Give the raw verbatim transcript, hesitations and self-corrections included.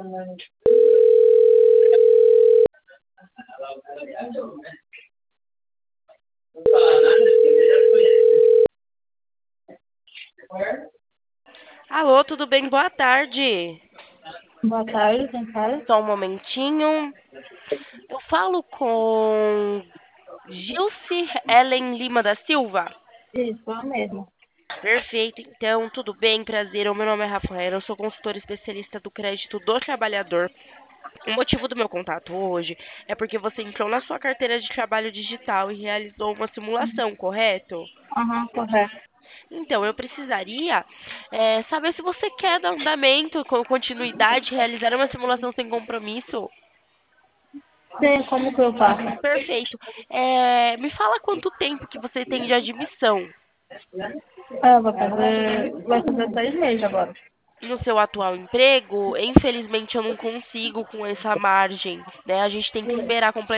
Alô, tudo bem? Boa tarde. Boa tarde, quem fala? Só um momentinho. Eu falo com Gilce Ellen Lima da Silva. Isso, eu mesmo. Perfeito, então, tudo bem? Prazer, o meu nome é Rafaela, eu sou consultora especialista do crédito do trabalhador. O motivo do meu contato hoje é porque você entrou na sua carteira de trabalho digital e realizou uma simulação, correto? Aham, correto. Então, eu precisaria eh, saber se você quer dar andamento com continuidade, realizar uma simulação sem compromisso. Sim, como que eu faço? Perfeito. Eh, me fala quanto tempo que você tem de admissão Ah, vou fazer. Vai fazer seis meses agora. no seu atual emprego. Infelizmente, eu não consigo com essa margem, né? A gente tem que esperar